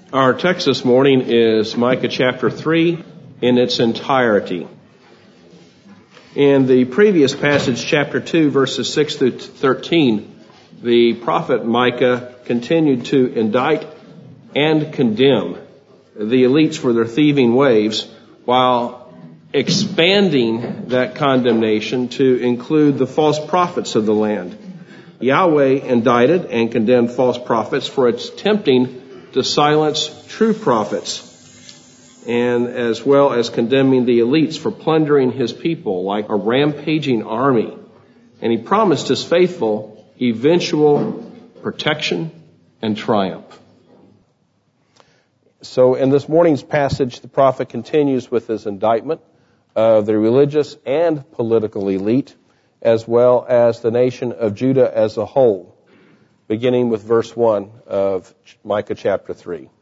Our text this morning is Micah chapter 3 in its entirety. In the previous passage, chapter 2, verses 6 through 13, the prophet Micah continued to indict and condemn the elites for their thieving ways, while expanding that condemnation to include the false prophets of the land. Yahweh indicted and condemned false prophets for attempting to silence true prophets, and as well as condemning the elites for plundering his people like a rampaging army. And he promised his faithful eventual protection and triumph. So in this morning's passage, the prophet continues with his indictment of the religious and political elite, as well as the nation of Judah as a whole, beginning with verse 1 of Micah chapter 3.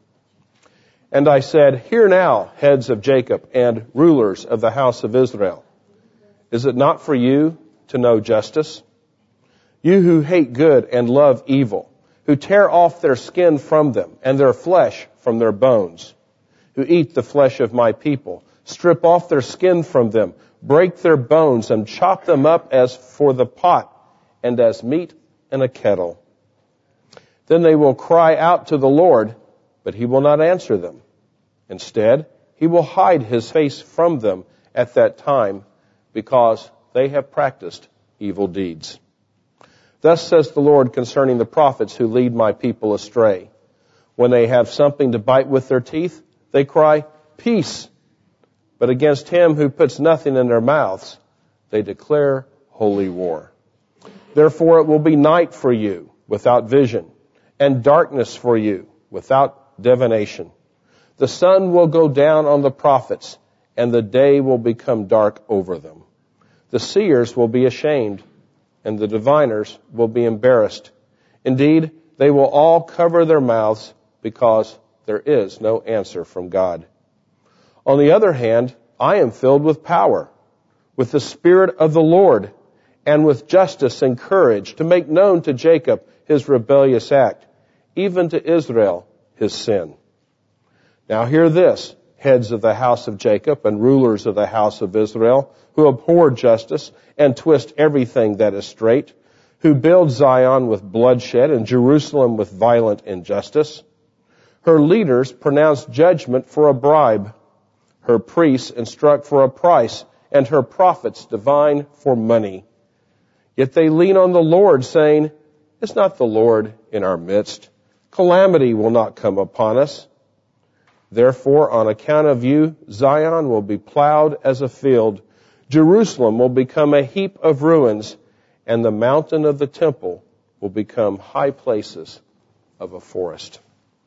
And I said, "Hear now, heads of Jacob and rulers of the house of Israel. Is it not for you to know justice? You who hate good and love evil, who tear off their skin from them and their flesh from their bones, who eat the flesh of my people, strip off their skin from them, break their bones and chop them up as for the pot and as meat in a kettle. Then they will cry out to the Lord, but he will not answer them. Instead, he will hide his face from them at that time, because they have practiced evil deeds. Thus says the Lord concerning the prophets who lead my people astray. When they have something to bite with their teeth, they cry, 'Peace!' But against him who puts nothing in their mouths, they declare holy war. Therefore it will be night for you without vision, and darkness for you without divination. The sun will go down on the prophets, and the day will become dark over them. The seers will be ashamed, and the diviners will be embarrassed. Indeed, they will all cover their mouths, because there is no answer from God. On the other hand, I am filled with power, with the Spirit of the Lord, and with justice and courage, to make known to Jacob his rebellious act, even to Israel his sin. Now hear this, heads of the house of Jacob and rulers of the house of Israel, who abhor justice and twist everything that is straight, who build Zion with bloodshed and Jerusalem with violent injustice. Her leaders pronounce judgment for a bribe. Her priests instruct for a price, and her prophets divine for money. Yet they lean on the Lord, saying, 'Is not the Lord in our midst? Calamity will not come upon us.' Therefore, on account of you, Zion will be plowed as a field. Jerusalem will become a heap of ruins, and the mountain of the temple will become high places of a forest."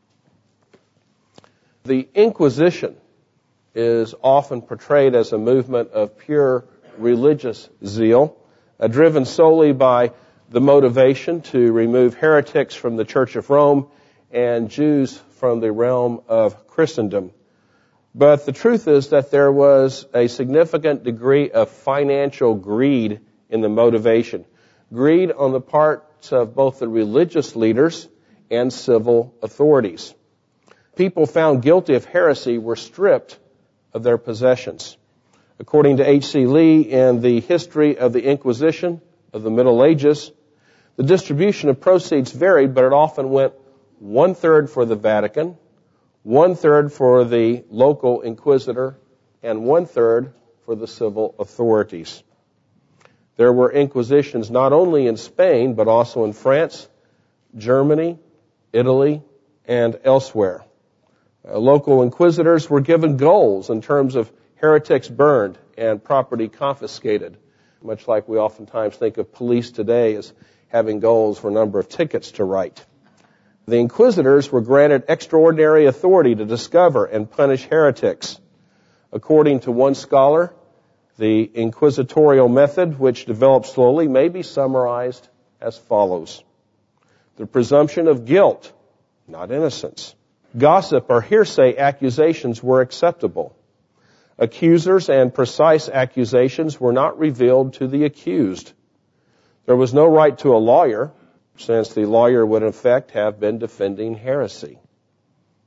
The Inquisition is often portrayed as a movement of pure religious zeal, driven solely by the motivation to remove heretics from the Church of Rome and Jews from the realm of Christendom. But the truth is that there was a significant degree of financial greed in the motivation. Greed on the parts of both the religious leaders and civil authorities. People found guilty of heresy were stripped of their possessions. According to H.C. Lee, in the history of the Inquisition of the Middle Ages, the distribution of proceeds varied, but it often went 1/3 for the Vatican, 1/3 for the local inquisitor, and 1/3 for the civil authorities. There were inquisitions not only in Spain, but also in France, Germany, Italy, and elsewhere. Local inquisitors were given goals in terms of heretics burned and property confiscated, much like we oftentimes think of police today as having goals for a number of tickets to write. The inquisitors were granted extraordinary authority to discover and punish heretics. According to one scholar, the inquisitorial method, which developed slowly, may be summarized as follows. The presumption of guilt, not innocence. Gossip or hearsay accusations were acceptable. Accusers and precise accusations were not revealed to the accused. There was no right to a lawyer, since the lawyer would in effect have been defending heresy.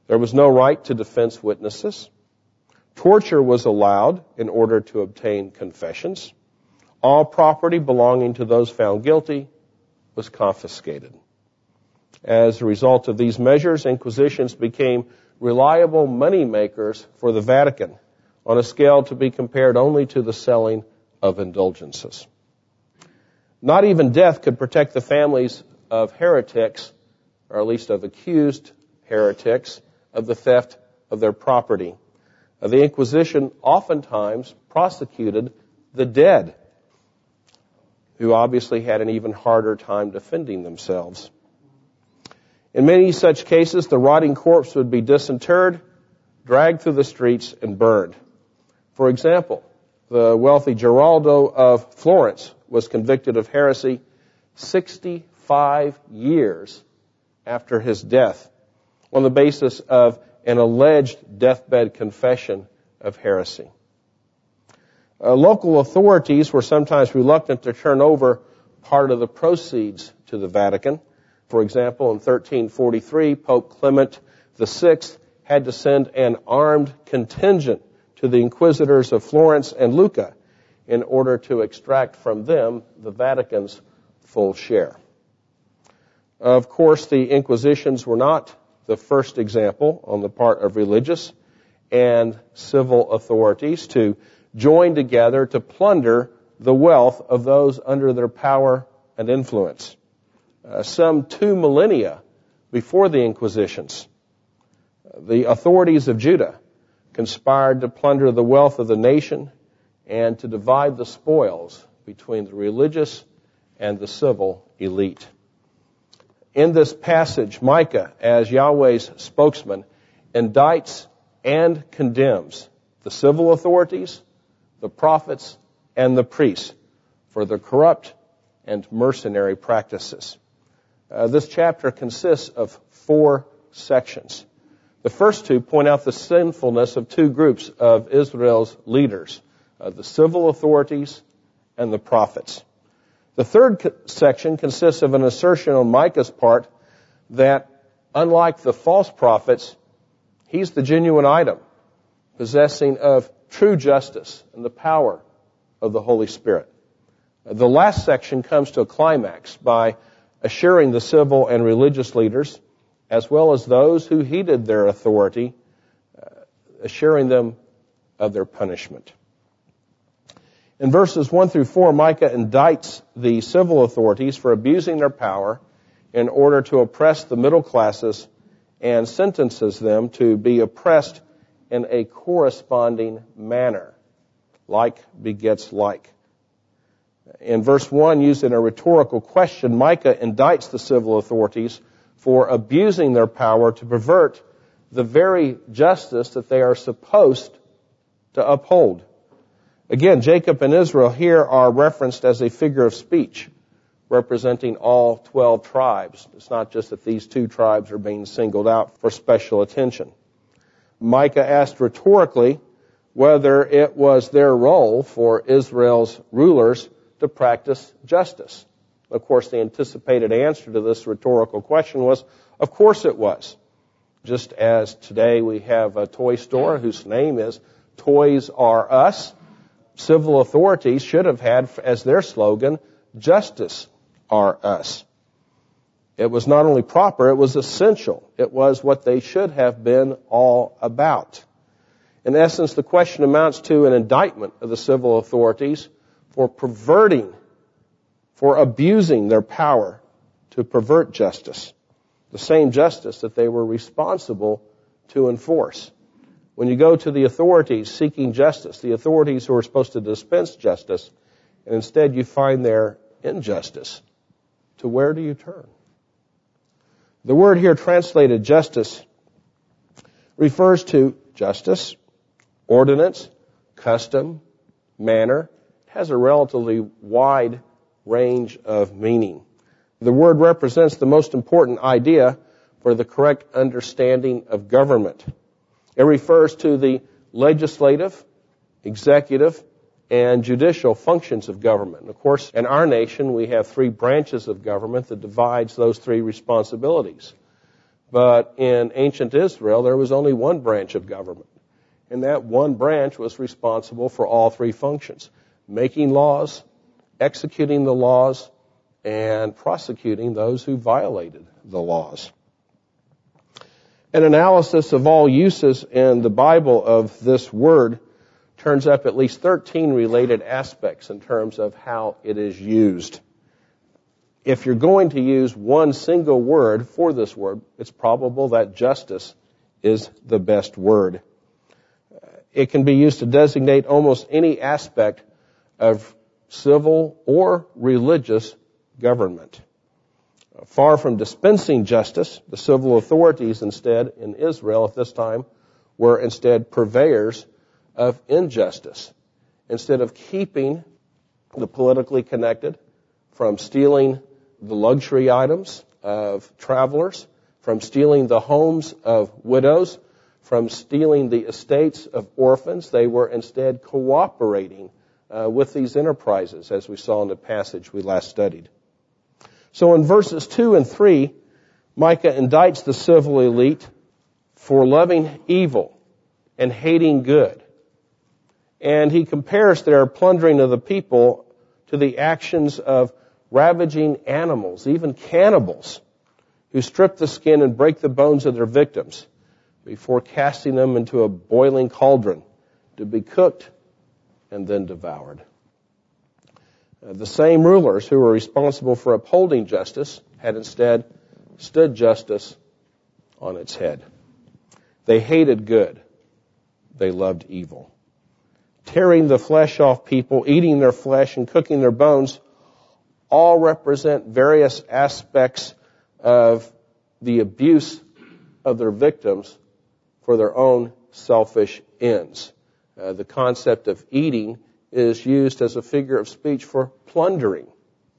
There was no right to defense witnesses. Torture was allowed in order to obtain confessions. All property belonging to those found guilty was confiscated. As a result of these measures, inquisitions became reliable money makers for the Vatican on a scale to be compared only to the selling of indulgences. Not even death could protect the families of heretics, or at least of accused heretics, of the theft of their property. The Inquisition oftentimes prosecuted the dead, who obviously had an even harder time defending themselves. In many such cases, the rotting corpse would be disinterred, dragged through the streets, and burned. For example, the wealthy Giraldo of Florence was convicted of heresy 65 years after his death on the basis of an alleged deathbed confession of heresy. Local authorities were sometimes reluctant to turn over part of the proceeds to the Vatican. For example, in 1343, Pope Clement VI had to send an armed contingent to the inquisitors of Florence and Lucca in order to extract from them the Vatican's full share. Of course, the Inquisitions were not the first example on the part of religious and civil authorities to join together to plunder the wealth of those under their power and influence. Some 2 millennia before the Inquisitions, the authorities of Judah conspired to plunder the wealth of the nation and to divide the spoils between the religious and the civil elite. In this passage, Micah, as Yahweh's spokesman, indicts and condemns the civil authorities, the prophets, and the priests for their corrupt and mercenary practices. This chapter consists of 4 sections. The first 2 point out the sinfulness of 2 groups of Israel's leaders, the civil authorities and the prophets. The third section consists of an assertion on Micah's part that, unlike the false prophets, he's the genuine item, possessing of true justice and the power of the Holy Spirit. The last section comes to a climax by assuring the civil and religious leaders, as well as those who heeded their authority, assuring them of their punishment. In verses 1 through 4, Micah indicts the civil authorities for abusing their power in order to oppress the middle classes and sentences them to be oppressed in a corresponding manner. Like begets like. In verse 1, used in a rhetorical question, Micah indicts the civil authorities for abusing their power to pervert the very justice that they are supposed to uphold. Again, Jacob and Israel here are referenced as a figure of speech, representing all 12 tribes. It's not just that these 2 tribes are being singled out for special attention. Micah asked rhetorically whether it was their role for Israel's rulers to practice justice. Of course, the anticipated answer to this rhetorical question was, of course it was. Just as today we have a toy store whose name is Toys R Us, civil authorities should have had as their slogan, Justice R Us. It was not only proper, it was essential. It was what they should have been all about. In essence, the question amounts to an indictment of the civil authorities for perverting, for abusing their power to pervert justice, the same justice that they were responsible to enforce. When you go to the authorities seeking justice, the authorities who are supposed to dispense justice, and instead you find their injustice, to where do you turn? The word here translated justice refers to justice, ordinance, custom, manner. It has a relatively wide range of meaning. The word represents the most important idea for the correct understanding of government. It refers to the legislative, executive, and judicial functions of government. And of course, in our nation, we have 3 branches of government that divides those 3 responsibilities. But in ancient Israel, there was only one branch of government. And that one branch was responsible for all three functions: making laws, executing the laws, and prosecuting those who violated the laws. An analysis of all uses in the Bible of this word turns up at least 13 related aspects in terms of how it is used. If you're going to use one single word for this word, it's probable that justice is the best word. It can be used to designate almost any aspect of civil or religious government. Far from dispensing justice, the civil authorities instead in Israel at this time were instead purveyors of injustice. Instead of keeping the politically connected from stealing the luxury items of travelers, from stealing the homes of widows, from stealing the estates of orphans, they were instead cooperating with these enterprises, as we saw in the passage we last studied. So in verses 2 and 3, Micah indicts the civil elite for loving evil and hating good. And he compares their plundering of the people to the actions of ravaging animals, even cannibals, who strip the skin and break the bones of their victims before casting them into a boiling cauldron to be cooked and then devoured. The same rulers who were responsible for upholding justice had instead stood justice on its head. They hated good. They loved evil. Tearing the flesh off people, eating their flesh, and cooking their bones all represent various aspects of the abuse of their victims for their own selfish ends. The concept of eating is used as a figure of speech for plundering.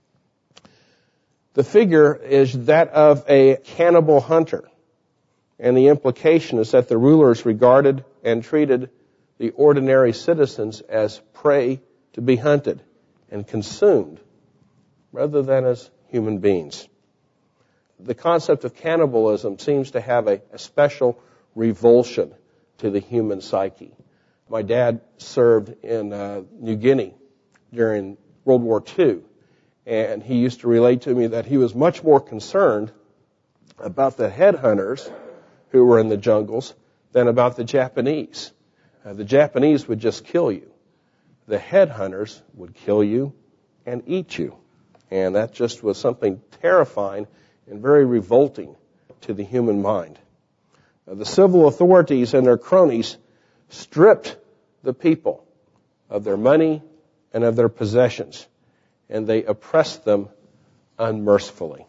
The figure is that of a cannibal hunter, and the implication is that the rulers regarded and treated the ordinary citizens as prey to be hunted and consumed, rather than as human beings. The concept of cannibalism seems to have a special revulsion to the human psyche. My dad served in New Guinea during World War II, and he used to relate to me that he was much more concerned about the headhunters who were in the jungles than about the Japanese. The Japanese would just kill you. The headhunters would kill you and eat you. And that just was something terrifying and very revolting to the human mind. The civil authorities and their cronies stripped the people of their money and of their possessions, and they oppressed them unmercifully.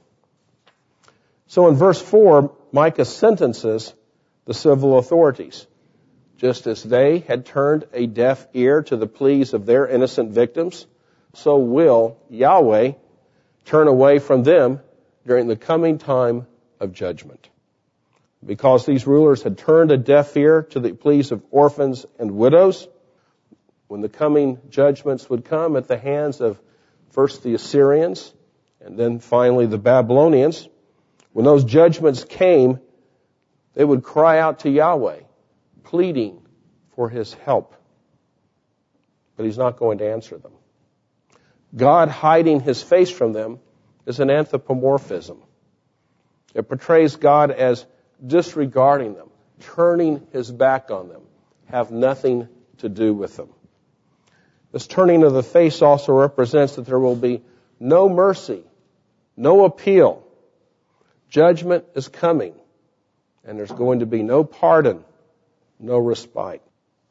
So in verse 4, Micah sentences the civil authorities. Just as they had turned a deaf ear to the pleas of their innocent victims, so will Yahweh turn away from them during the coming time of judgment. Because these rulers had turned a deaf ear to the pleas of orphans and widows, when the coming judgments would come at the hands of first the Assyrians and then finally the Babylonians, when those judgments came, they would cry out to Yahweh, pleading for his help. But he's not going to answer them. God hiding his face from them is an anthropomorphism. It portrays God as disregarding them, turning his back on them, have nothing to do with them. This turning of the face also represents that there will be no mercy, no appeal. Judgment is coming, and there's going to be no pardon, no respite.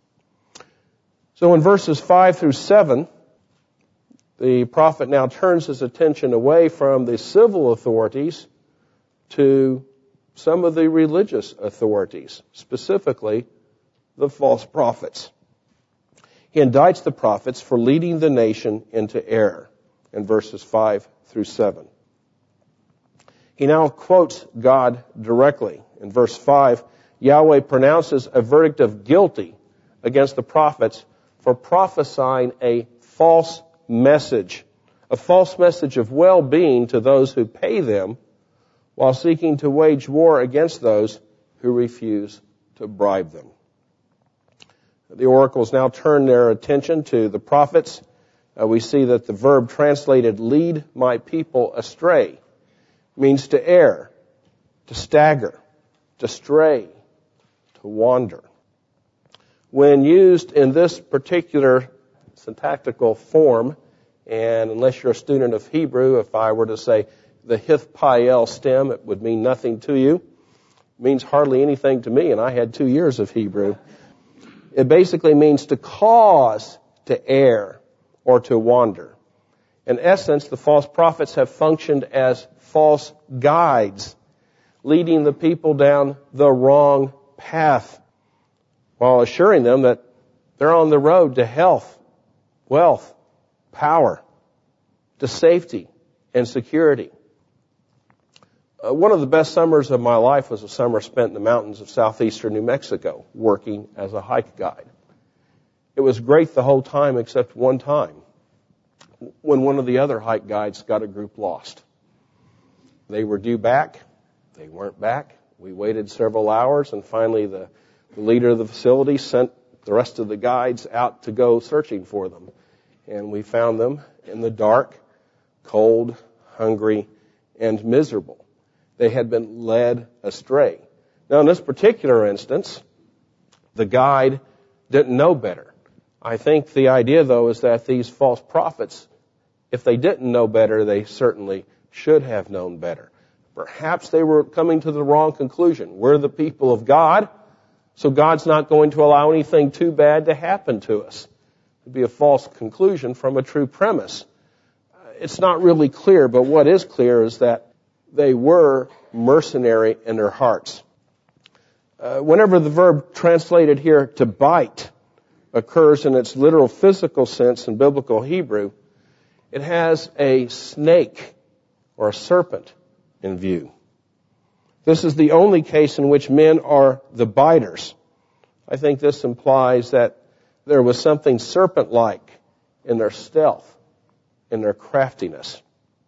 So in verses 5 through 7, the prophet now turns his attention away from the civil authorities to some of the religious authorities, specifically the false prophets. He indicts the prophets for leading the nation into error in verses 5 through 7. He now quotes God directly. In verse 5, Yahweh pronounces a verdict of guilty against the prophets for prophesying a false message of well-being to those who pay them, while seeking to wage war against those who refuse to bribe them. The oracles now turn their attention to the prophets. We see that the verb translated lead my people astray means to err, to stagger, to stray, to wander. When used in this particular syntactical form, and unless you're a student of Hebrew, if I were to say the hith pael stem, it would mean nothing to you. It means hardly anything to me, and I had 2 years of Hebrew. It basically means to cause to err or to wander. In essence, the false prophets have functioned as false guides, leading the people down the wrong path, while assuring them that they're on the road to health, wealth, power, to safety and security. One of the best summers of my life was a summer spent in the mountains of southeastern New Mexico, working as a hike guide. It was great the whole time except one time, when one of the other hike guides got a group lost. They were due back. They weren't back. We waited several hours, and finally the leader of the facility sent the rest of the guides out to go searching for them. And we found them in the dark, cold, hungry, and miserable. They had been led astray. Now, in this particular instance, the guide didn't know better. I think the idea, though, is that these false prophets, if they didn't know better, they certainly should have known better. Perhaps they were coming to the wrong conclusion. We're the people of God, so God's not going to allow anything too bad to happen to us. It would be a false conclusion from a true premise. It's not really clear, but what is clear is that they were mercenary in their hearts. Whenever the verb translated here to bite occurs in its literal physical sense in biblical Hebrew, it has a snake or a serpent in view. This is the only case in which men are the biters. I think this implies that there was something serpent-like in their stealth, in their craftiness.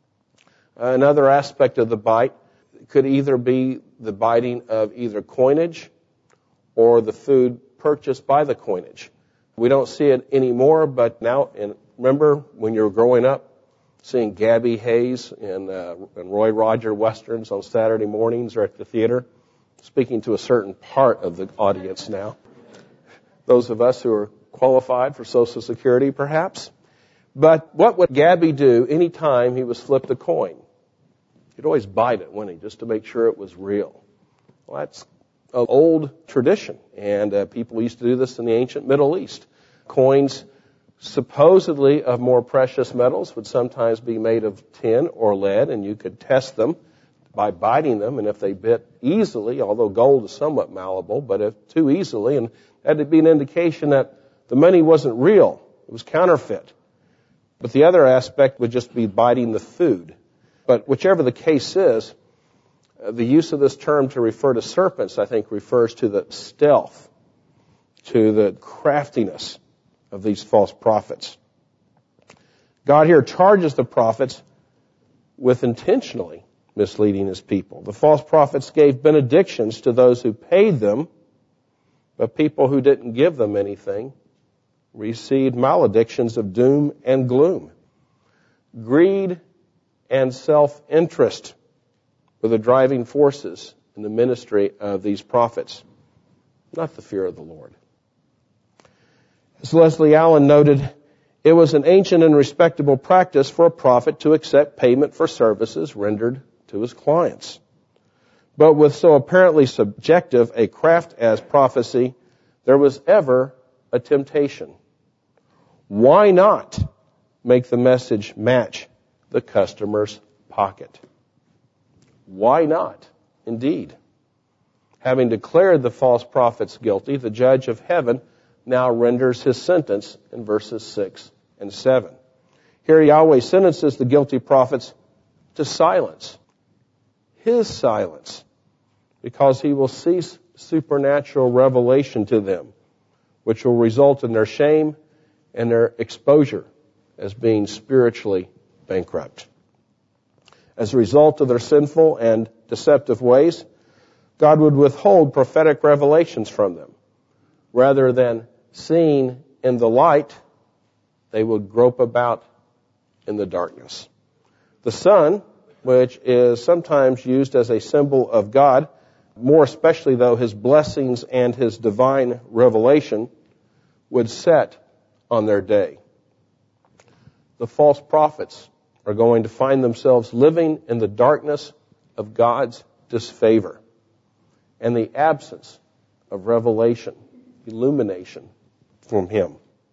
Another aspect of the bite could either be the biting of either coinage or the food purchased by the coinage. We don't see it anymore, but now, remember when you were growing up, seeing Gabby Hayes and Roy Roger Westerns on Saturday mornings or at the theater? Speaking to a certain part of the audience now. Those of us who are qualified for Social Security, perhaps. But what would Gabby do any time he was flipped a coin? He'd always bite it, wouldn't he, just to make sure it was real. Well, that's an old tradition, and people used to do this in the ancient Middle East. Coins supposedly of more precious metals would sometimes be made of tin or lead, and you could test them by biting them, and if they bit easily, although gold is somewhat malleable, but if too easily, and that'd be an indication that the money wasn't real, it was counterfeit. But the other aspect would just be biting the food. But whichever the case is, the use of this term to refer to serpents, I think, refers to the stealth, to the craftiness of these false prophets. God here charges the prophets with intentionally misleading his people. The false prophets gave benedictions to those who paid them, but people who didn't give them anything received maledictions of doom and gloom. Greed and self-interest were the driving forces in the ministry of these prophets, not the fear of the Lord. As Leslie Allen noted, it was an ancient and respectable practice for a prophet to accept payment for services rendered to his clients. But with so apparently subjective a craft as prophecy, there was ever a temptation. Why not make the message match the customer's pocket? Why not? Indeed. Having declared the false prophets guilty, the judge of heaven now renders his sentence in verses 6 and 7. Here Yahweh sentences the guilty prophets to silence. His silence. Because he will cease supernatural revelation to them, which will result in their shame and their exposure as being spiritually bankrupt. As a result of their sinful and deceptive ways, God would withhold prophetic revelations from them. Rather than seeing in the light, they would grope about in the darkness. The sun, which is sometimes used as a symbol of God, more especially though his blessings and his divine revelation, would set on their day. The false prophets are going to find themselves living in the darkness of God's disfavor and the absence of revelation, illumination from him.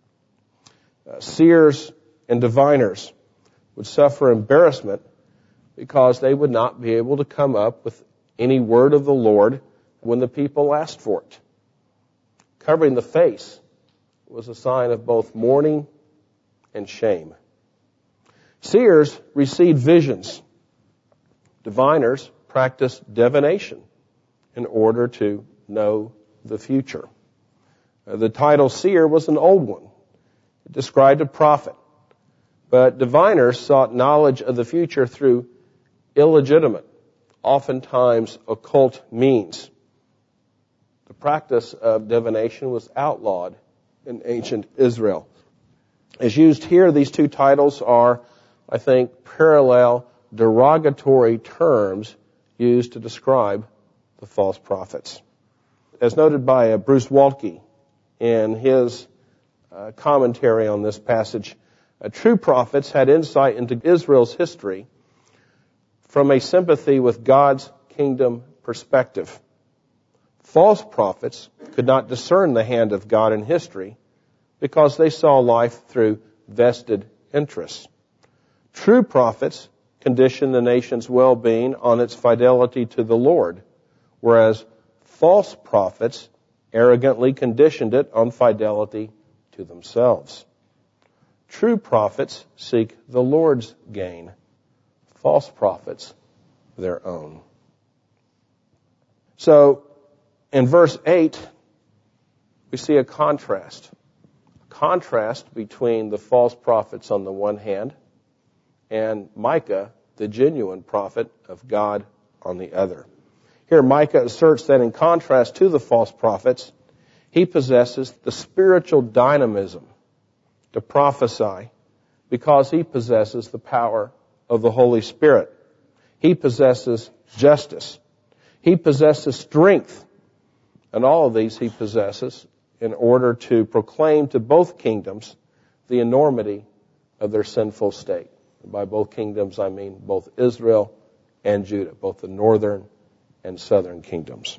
Seers and diviners would suffer embarrassment because they would not be able to come up with any word of the Lord when the people asked for it. Covering the face was a sign of both mourning and shame. Seers received visions. Diviners practiced divination in order to know the future. The title seer was an old one. It described a prophet. But diviners sought knowledge of the future through illegitimate, oftentimes occult means. The practice of divination was outlawed in ancient Israel. As used here, these two titles are, I think, parallel derogatory terms used to describe the false prophets. As noted by Bruce Waltke in his commentary on this passage, true prophets had insight into Israel's history from a sympathy with God's kingdom perspective. False prophets could not discern the hand of God in history because they saw life through vested interests. True prophets conditioned the nation's well-being on its fidelity to the Lord, whereas false prophets arrogantly conditioned it on fidelity to themselves. True prophets seek the Lord's gain. False prophets, their own. So, in verse 8, we see a contrast. A contrast between the false prophets on the one hand and Micah, the genuine prophet of God, on the other. Here, Micah asserts that in contrast to the false prophets, he possesses the spiritual dynamism to prophesy because he possesses the power of the Holy Spirit. He possesses justice. He possesses strength. And all of these he possesses in order to proclaim to both kingdoms the enormity of their sinful state. And by both kingdoms, I mean both Israel and Judah, both the northern and southern kingdoms.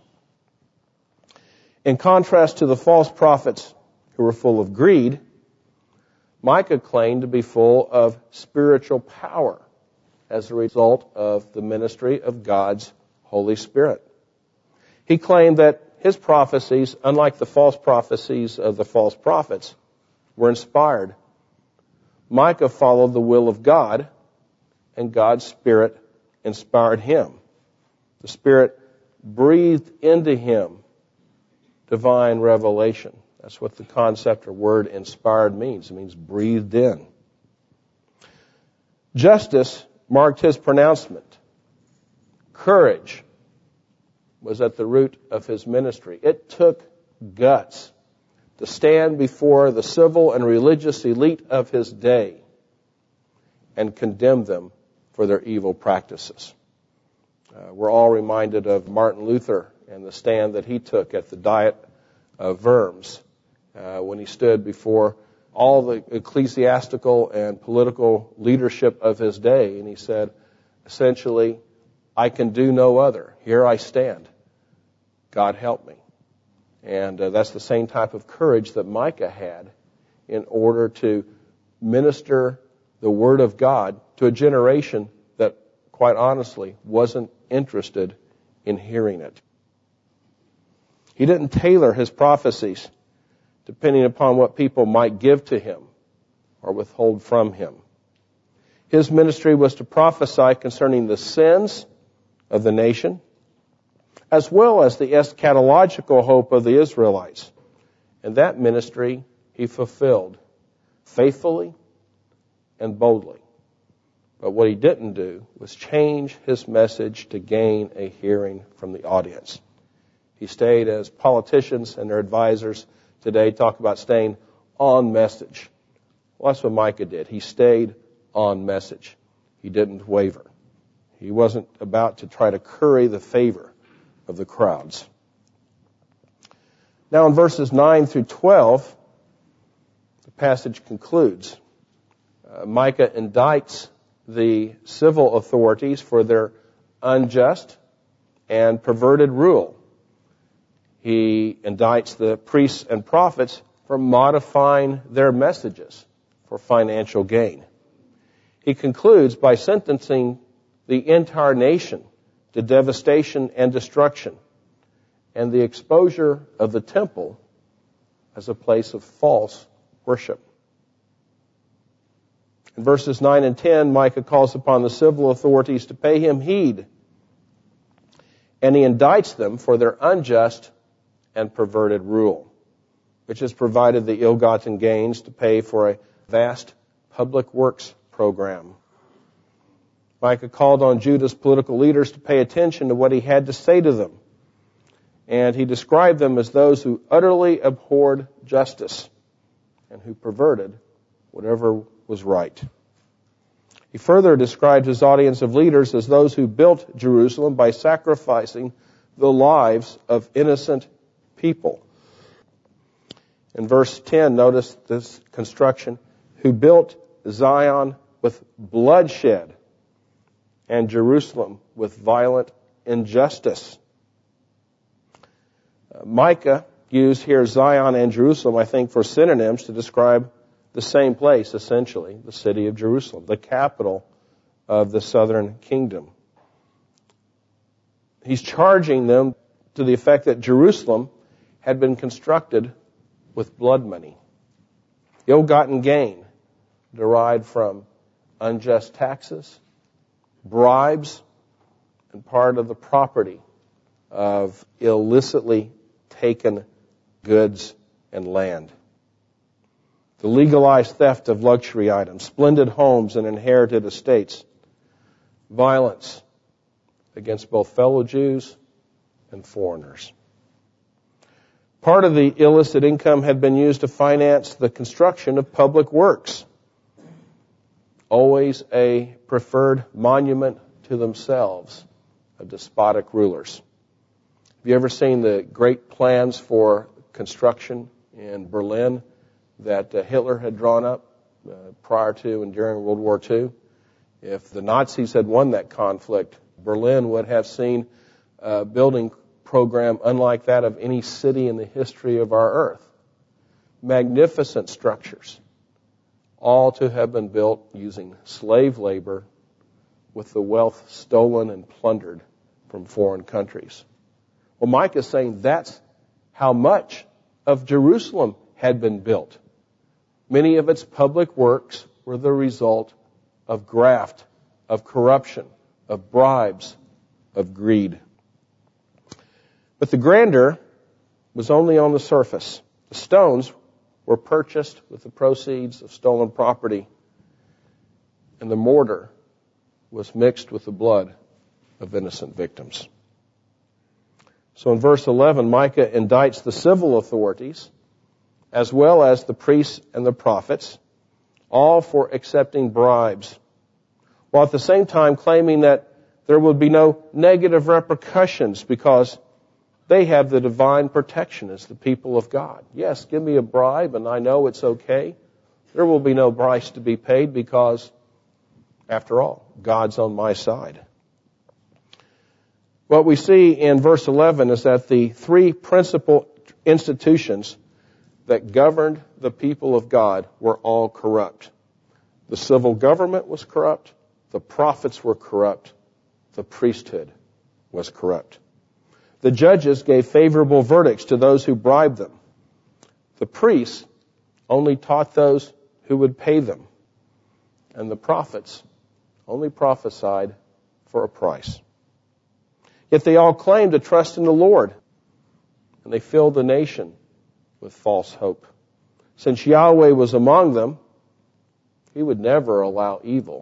In contrast to the false prophets who were full of greed, Micah claimed to be full of spiritual power as a result of the ministry of God's Holy Spirit. He claimed that his prophecies, unlike the false prophecies of the false prophets, were inspired. Micah followed the will of God, and God's Spirit inspired him. The Spirit breathed into him divine revelation. That's what the concept or word inspired means. It means breathed in. Justice marked his pronouncement. Courage was at the root of his ministry. It took guts to stand before the civil and religious elite of his day and condemn them for their evil practices. We're all reminded of Martin Luther and the stand that he took at the Diet of Worms when he stood before all the ecclesiastical and political leadership of his day, and he said, essentially, I can do no other. Here I stand. God help me. And that's the same type of courage that Micah had in order to minister the Word of God to a generation that, quite honestly, wasn't interested in hearing it. He didn't tailor his prophecies depending upon what people might give to him or withhold from him. His ministry was to prophesy concerning the sins of the nation, as well as the eschatological hope of the Israelites. And that ministry he fulfilled faithfully and boldly. But what he didn't do was change his message to gain a hearing from the audience. He stayed, as politicians and their advisors today talk about, staying on message. Well, that's what Micah did. He stayed on message. He didn't waver. He wasn't about to try to curry the favor of the crowds. Now in verses 9 through 12, the passage concludes. Micah indicts the civil authorities for their unjust and perverted rule. He indicts the priests and prophets for modifying their messages for financial gain. He concludes by sentencing the entire nation to devastation and destruction, and the exposure of the temple as a place of false worship. In verses 9 and 10, Micah calls upon the civil authorities to pay him heed, and he indicts them for their unjust and perverted rule, which has provided the ill-gotten gains to pay for a vast public works program. Micah called on Judah's political leaders to pay attention to what he had to say to them, and he described them as those who utterly abhorred justice and who perverted whatever was right. He further described his audience of leaders as those who built Jerusalem by sacrificing the lives of innocent people. In verse 10, notice this construction: who built Zion with bloodshed and Jerusalem with violent injustice. Micah used here Zion and Jerusalem, I think, for synonyms to describe the same place, essentially, the city of Jerusalem, the capital of the southern kingdom. He's charging them to the effect that Jerusalem had been constructed with blood money, ill-gotten gain derived from unjust taxes, bribes, and part of the property of illicitly taken goods and land. The legalized theft of luxury items, splendid homes and inherited estates, violence against both fellow Jews and foreigners. Part of the illicit income had been used to finance the construction of public works, always a preferred monument to themselves of despotic rulers. Have you ever seen the great plans for construction in Berlin that Hitler had drawn up prior to and during World War II? If the Nazis had won that conflict, Berlin would have seen a building program unlike that of any city in the history of our earth. Magnificent structures, all to have been built using slave labor with the wealth stolen and plundered from foreign countries. Well, Micah is saying that's how much of Jerusalem had been built. Many of its public works were the result of graft, of corruption, of bribes, of greed. But the grandeur was only on the surface. The stones were purchased with the proceeds of stolen property, and the mortar was mixed with the blood of innocent victims. So in verse 11, Micah indicts the civil authorities as well as the priests and the prophets, all for accepting bribes, while at the same time claiming that there would be no negative repercussions because they have the divine protection as the people of God. Yes, give me a bribe and I know it's okay. There will be no price to be paid because, after all, God's on my side. What we see in verse 11 is that the three principal institutions that governed the people of God were all corrupt. The civil government was corrupt, the prophets were corrupt, the priesthood was corrupt. The judges gave favorable verdicts to those who bribed them. The priests only taught those who would pay them. And the prophets only prophesied for a price. Yet they all claimed to trust in the Lord, and they filled the nation with false hope. Since Yahweh was among them, He would never allow evil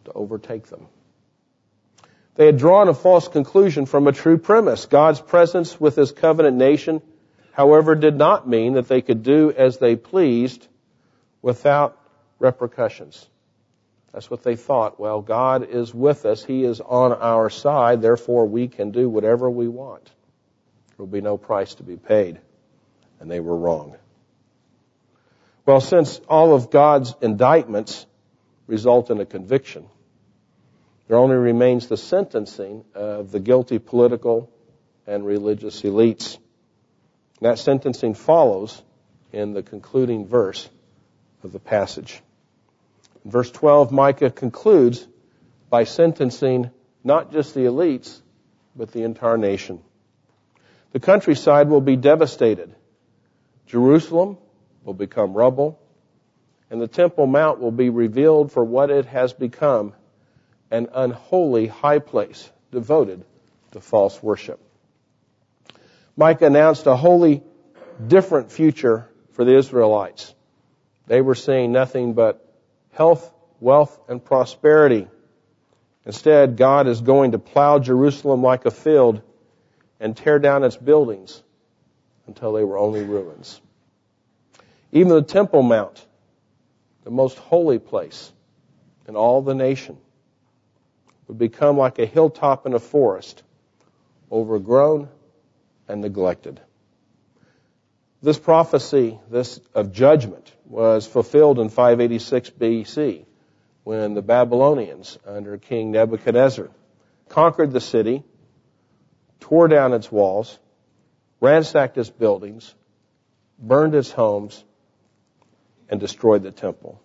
to overtake them. They had drawn a false conclusion from a true premise. God's presence with His covenant nation, however, did not mean that they could do as they pleased without repercussions. That's what they thought. Well, God is with us. He is on our side. Therefore, we can do whatever we want. There will be no price to be paid. And they were wrong. Well, since all of God's indictments result in a conviction, there only remains the sentencing of the guilty political and religious elites. And that sentencing follows in the concluding verse of the passage. In verse 12, Micah concludes by sentencing not just the elites, but the entire nation. The countryside will be devastated. Jerusalem will become rubble, and the Temple Mount will be revealed for what it has become, an unholy high place devoted to false worship. Micah announced a wholly different future for the Israelites. They were seeing nothing but health, wealth, and prosperity. Instead, God is going to plow Jerusalem like a field and tear down its buildings until they were only ruins. Even the Temple Mount, the most holy place in all the nation, would become like a hilltop in a forest, overgrown and neglected. This prophecy, this of judgment, was fulfilled in 586 BC when the Babylonians, under King Nebuchadnezzar, conquered the city, tore down its walls, ransacked its buildings, burned its homes, and destroyed the temple.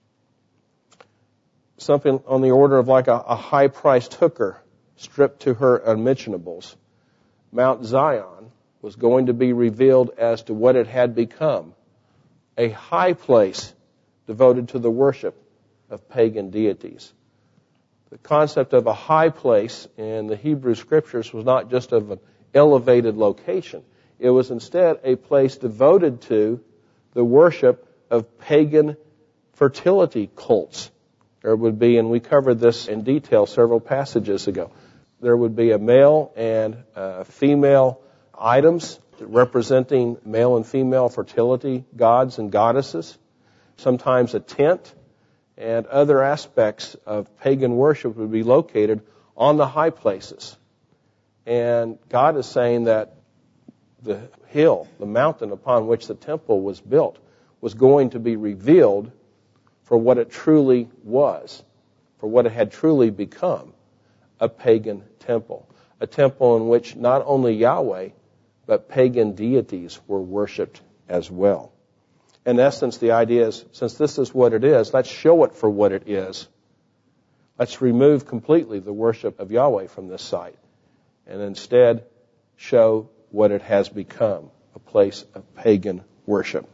Something on the order of like a high-priced hooker stripped to her unmentionables. Mount Zion was going to be revealed as to what it had become, a high place devoted to the worship of pagan deities. The concept of a high place in the Hebrew Scriptures was not just of an elevated location. It was instead a place devoted to the worship of pagan fertility cults. There would be, and we covered this in detail several passages ago, there would be a male and female items representing male and female fertility gods and goddesses, sometimes a tent, and other aspects of pagan worship would be located on the high places. And God is saying that the hill, the mountain upon which the temple was built, was going to be revealed for what it truly was, for what it had truly become, a pagan temple. A temple in which not only Yahweh, but pagan deities were worshipped as well. In essence, the idea is, since this is what it is, let's show it for what it is. Let's remove completely the worship of Yahweh from this site, and instead show what it has become, a place of pagan worship.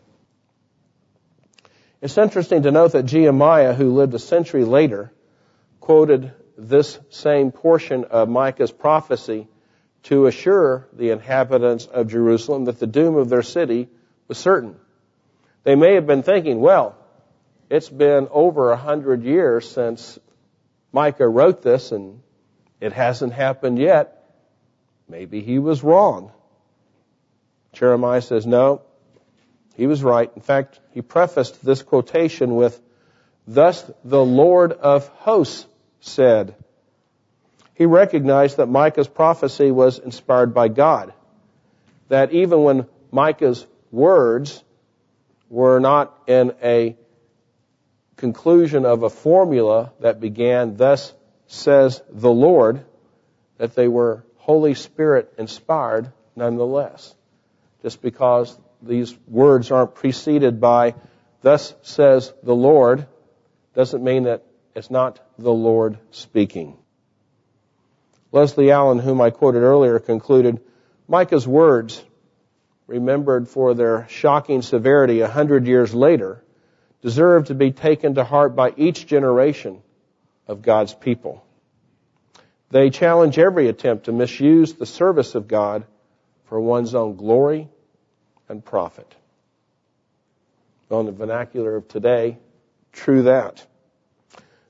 It's interesting to note that Jeremiah, who lived a century later, quoted this same portion of Micah's prophecy to assure the inhabitants of Jerusalem that the doom of their city was certain. They may have been thinking, well, it's been over 100 years since Micah wrote this and it hasn't happened yet. Maybe he was wrong. Jeremiah says, no, he was right. In fact, he prefaced this quotation with, "Thus the Lord of hosts said." He recognized that Micah's prophecy was inspired by God, that even when Micah's words were not in a conclusion of a formula that began, "Thus says the Lord," that they were Holy Spirit inspired nonetheless. Just because these words aren't preceded by, "Thus says the Lord," doesn't mean that it's not the Lord speaking. Leslie Allen, whom I quoted earlier, concluded, Micah's words, remembered for their shocking severity 100 years later, deserve to be taken to heart by each generation of God's people. They challenge every attempt to misuse the service of God for one's own glory and profit. On the vernacular of today, true that.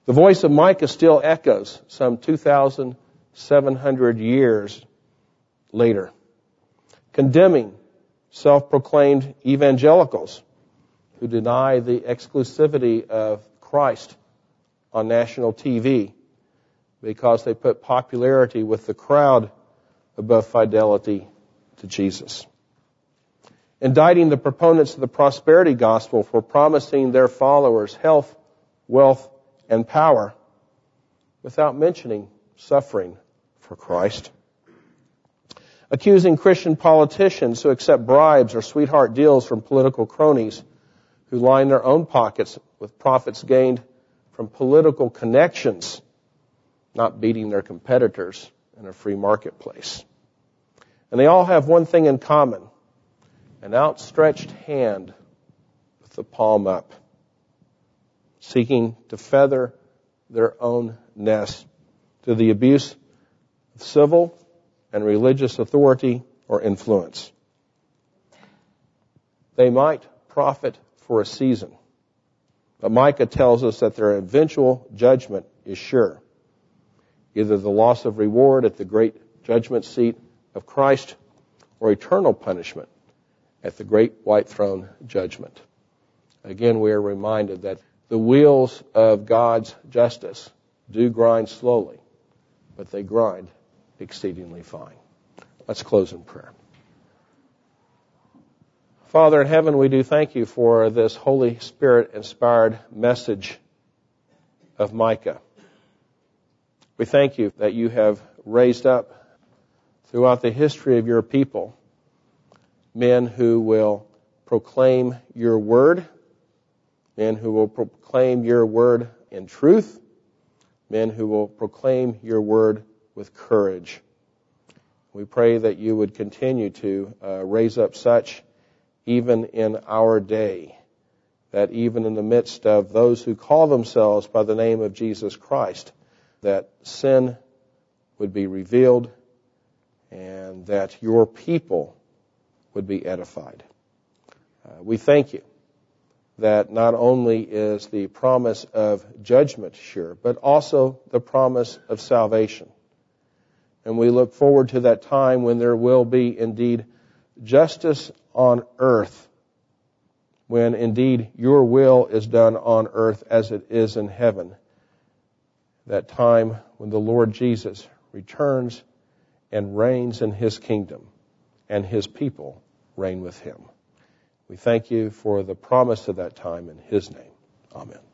The voice of Micah still echoes some 2,700 years later, condemning self-proclaimed evangelicals who deny the exclusivity of Christ on national TV because they put popularity with the crowd above fidelity to Jesus. Indicting the proponents of the prosperity gospel for promising their followers health, wealth, and power without mentioning suffering for Christ. Accusing Christian politicians who accept bribes or sweetheart deals from political cronies who line their own pockets with profits gained from political connections, not beating their competitors in a free marketplace. And they all have one thing in common: an outstretched hand with the palm up, seeking to feather their own nest through the abuse of civil and religious authority or influence. They might profit for a season, but Micah tells us that their eventual judgment is sure. Either the loss of reward at the great judgment seat of Christ or eternal punishment at the great white throne judgment. Again, we are reminded that the wheels of God's justice do grind slowly, but they grind exceedingly fine. Let's close in prayer. Father in heaven, we do thank you for this Holy Spirit-inspired message of Micah. We thank you that you have raised up throughout the history of your people men who will proclaim your word, men who will proclaim your word in truth, men who will proclaim your word with courage. We pray that you would continue to raise up such even in our day, that even in the midst of those who call themselves by the name of Jesus Christ, that sin would be revealed and that your people would be edified. We thank you that not only is the promise of judgment sure, but also the promise of salvation. And we look forward to that time when there will be indeed justice on earth, when indeed your will is done on earth as it is in heaven. That time when the Lord Jesus returns and reigns in his kingdom, and his people reign with him. We thank you for the promise of that time in his name. Amen.